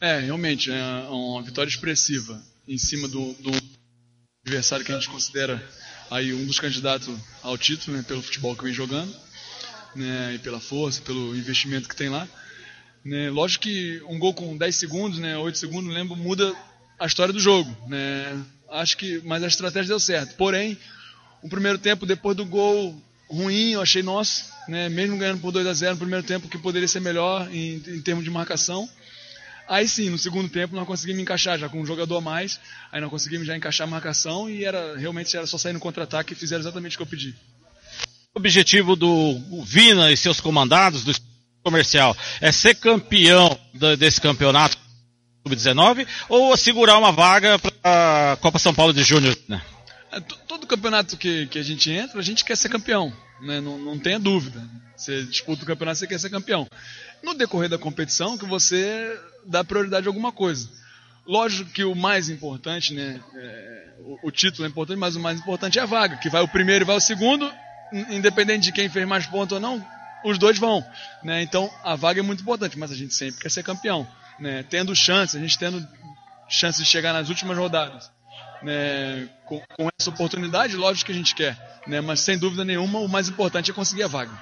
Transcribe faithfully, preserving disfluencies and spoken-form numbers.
É, realmente, é uma vitória expressiva em cima do, do adversário que a gente considera aí um dos candidatos ao título, né, pelo futebol que vem jogando, né, e pela força, pelo investimento que tem lá. Né, lógico que um gol com dez segundos, né, oito segundos, não lembro, muda a história do jogo. Né, acho que, mas a estratégia deu certo. Porém, o primeiro tempo, depois do gol ruim, eu achei nosso, né, mesmo ganhando por dois a zero no primeiro tempo, que poderia ser melhor em, em termos de marcação. Aí sim, no segundo tempo nós conseguimos encaixar, já com um jogador a mais, aí nós conseguimos já encaixar a marcação e era, realmente era só sair no contra-ataque e fizeram exatamente o que eu pedi. O objetivo do Vina e seus comandados, do comercial, é ser campeão desse campeonato sub dezenove ou assegurar uma vaga para a Copa São Paulo de Júnior? Né? É, todo campeonato que, que a gente entra, a gente quer ser campeão, né? não, não tenha dúvida. Você disputa o campeonato, você quer ser campeão. No decorrer da competição, que você dá prioridade a alguma coisa. Lógico que o mais importante, né, é, o, o título é importante, mas o mais importante é a vaga, que vai o primeiro e vai o segundo, independente de quem fez mais pontos ou não, os dois vão. Né? Então, a vaga é muito importante, mas a gente sempre quer ser campeão. Né? Tendo chance, a gente tendo chance de chegar nas últimas rodadas. Né? Com, com essa oportunidade, lógico que a gente quer. Né? Mas, sem dúvida nenhuma, o mais importante é conseguir a vaga.